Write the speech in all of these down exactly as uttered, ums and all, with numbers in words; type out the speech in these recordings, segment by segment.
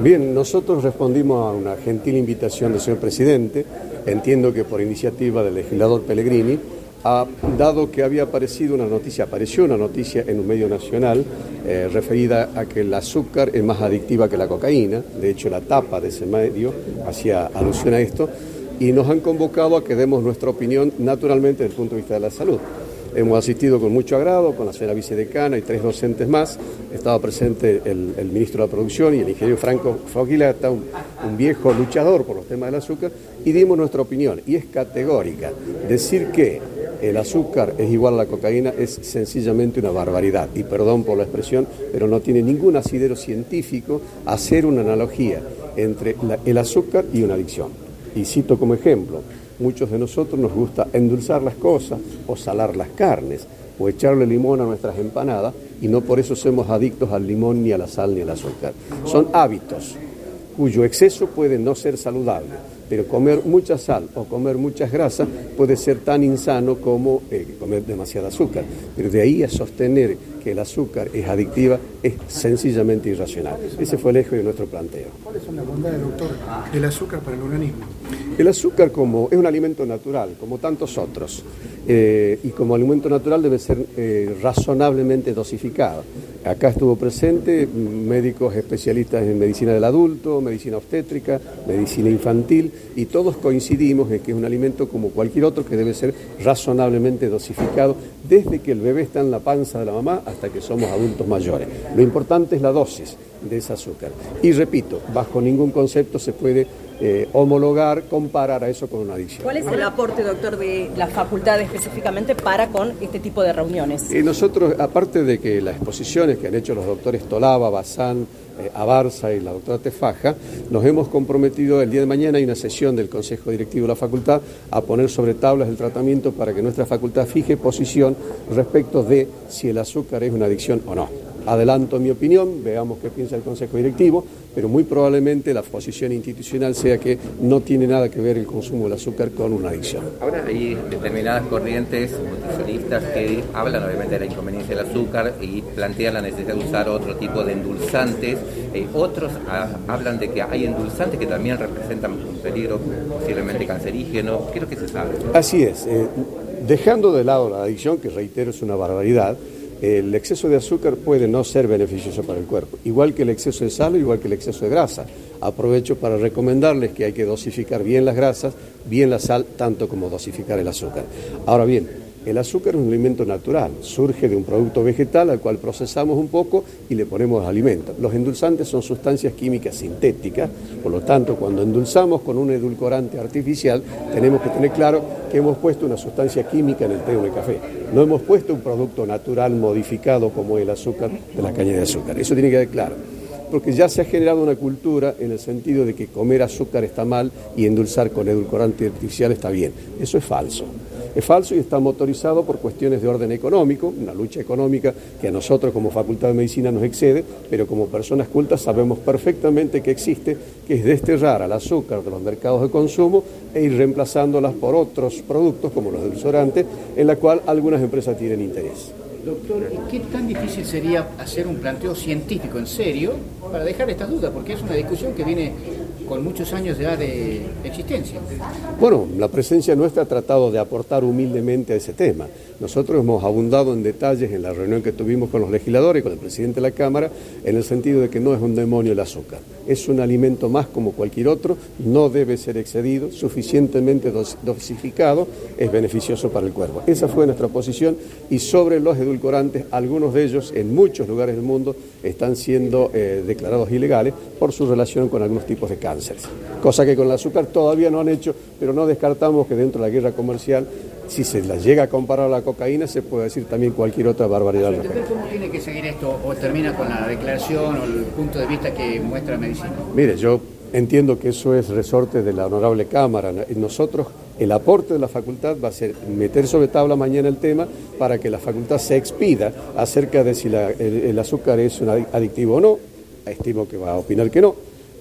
Bien, nosotros respondimos a una gentil invitación del señor presidente, entiendo que por iniciativa del legislador Pellegrini, ha, dado que había aparecido una noticia, apareció una noticia en un medio nacional eh, referida a que el azúcar es más adictiva que la cocaína, de hecho la tapa de ese medio hacía alusión a esto, y nos han convocado a que demos nuestra opinión naturalmente desde el punto de vista de la salud. Hemos asistido con mucho agrado, con la señora vicedecana y tres docentes más. Estaba presente el, el ministro de la Producción y el ingeniero Franco Foguilata, un, un viejo luchador por los temas del azúcar, y dimos nuestra opinión. Y es categórica. Decir que el azúcar es igual a la cocaína es sencillamente una barbaridad. Y perdón por la expresión, pero no tiene ningún asidero científico hacer una analogía entre la, el azúcar y una adicción. Y cito como ejemplo, muchos de nosotros nos gusta endulzar las cosas o salar las carnes o echarle limón a nuestras empanadas y no por eso somos adictos al limón, ni a la sal, ni al azúcar. Son hábitos cuyo exceso puede no ser saludable, pero comer mucha sal o comer muchas grasas puede ser tan insano como eh, comer demasiado azúcar. Pero de ahí a sostener que el azúcar es adictiva es sencillamente irracional. Ese fue el eje de nuestro planteo. ¿Cuáles son las bondades, doctor, del azúcar para el organismo? El azúcar como es un alimento natural, como tantos otros, eh, y como alimento natural debe ser eh, razonablemente dosificado. Acá estuvo presente médicos especialistas en medicina del adulto, medicina obstétrica, medicina infantil, y todos coincidimos en que es un alimento como cualquier otro que debe ser razonablemente dosificado desde que el bebé está en la panza de la mamá hasta que somos adultos mayores. Lo importante es la dosis de ese azúcar. Y repito, bajo ningún concepto se puede eh, homologar, comparar a eso con una adicción. ¿Cuál es el aporte, doctor, de la facultad específicamente para con este tipo de reuniones? Eh, nosotros, aparte de que las exposiciones que han hecho los doctores Tolaba, Bazán, eh, Abarza y la doctora Tefaja, nos hemos comprometido el día de mañana, hay una sesión del Consejo Directivo de la Facultad, a poner sobre tablas el tratamiento para que nuestra facultad fije posición respecto de si el azúcar es una adicción o no. Adelanto mi opinión, veamos qué piensa el Consejo Directivo, pero muy probablemente la posición institucional sea que no tiene nada que ver el consumo del azúcar con una adicción. Ahora hay determinadas corrientes nutricionistas que hablan obviamente de la inconveniencia del azúcar y plantean la necesidad de usar otro tipo de endulzantes. Eh, otros ah, hablan de que hay endulzantes que también representan un peligro posiblemente cancerígeno. ¿Qué es lo que se sabe? Así es. Eh, dejando de lado la adicción, que reitero es una barbaridad, el exceso de azúcar puede no ser beneficioso para el cuerpo, igual que el exceso de sal, igual que el exceso de grasa. Aprovecho para recomendarles que hay que dosificar bien las grasas, bien la sal, tanto como dosificar el azúcar. Ahora bien, el azúcar es un alimento natural, surge de un producto vegetal al cual procesamos un poco y le ponemos alimento. Los endulzantes son sustancias químicas sintéticas, por lo tanto, cuando endulzamos con un edulcorante artificial, tenemos que tener claro que hemos puesto una sustancia química en el té o en el café. No hemos puesto un producto natural modificado como el azúcar de la caña de azúcar. Eso tiene que quedar claro. Porque ya se ha generado una cultura en el sentido de que comer azúcar está mal y endulzar con edulcorante artificial está bien. Eso es falso. Es falso y está motorizado por cuestiones de orden económico, una lucha económica que a nosotros como Facultad de Medicina nos excede, pero como personas cultas sabemos perfectamente que existe, que es desterrar al azúcar de los mercados de consumo e ir reemplazándolas por otros productos como los edulcorantes, en la cual algunas empresas tienen interés. Doctor, ¿y qué tan difícil sería hacer un planteo científico en serio para dejar estas dudas? Porque es una discusión que viene con muchos años ya de existencia. Bueno, la presencia nuestra ha tratado de aportar humildemente a ese tema. Nosotros hemos abundado en detalles en la reunión que tuvimos con los legisladores y con el presidente de la Cámara, en el sentido de que no es un demonio el azúcar. Es un alimento más como cualquier otro, no debe ser excedido, suficientemente dos, dosificado, es beneficioso para el cuerpo. Esa fue nuestra posición y sobre los edulcorantes, algunos de ellos en muchos lugares del mundo están siendo eh, declarados ilegales por su relación con algunos tipos de cánceres. Cosa que con el azúcar todavía no han hecho, pero no descartamos que dentro de la guerra comercial, si se la llega a comparar a la cocaína, se puede decir también cualquier otra barbaridad. ¿Cómo tiene que seguir esto? ¿O termina con la declaración o el punto de vista que muestra medicina? Mire, yo entiendo que eso es resorte de la honorable Cámara. Nosotros, el aporte de la facultad va a ser meter sobre tabla mañana el tema para que la facultad se expida acerca de si la, el, el azúcar es un adictivo o no. Estimo que va a opinar que no.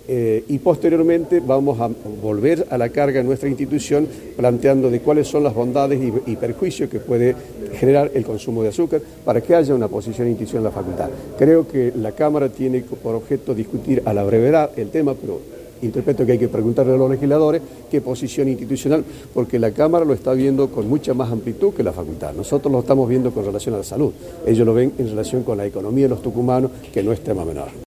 Eh, y posteriormente vamos a volver a la carga en nuestra institución planteando de cuáles son las bondades y, y perjuicios que puede generar el consumo de azúcar para que haya una posición institucional en la facultad. Creo que la Cámara tiene por objeto discutir a la brevedad el tema, pero interpreto que hay que preguntarle a los legisladores qué posición institucional, porque la Cámara lo está viendo con mucha más amplitud que la facultad. Nosotros lo estamos viendo con relación a la salud, ellos lo ven en relación con la economía de los tucumanos, que no es tema menor.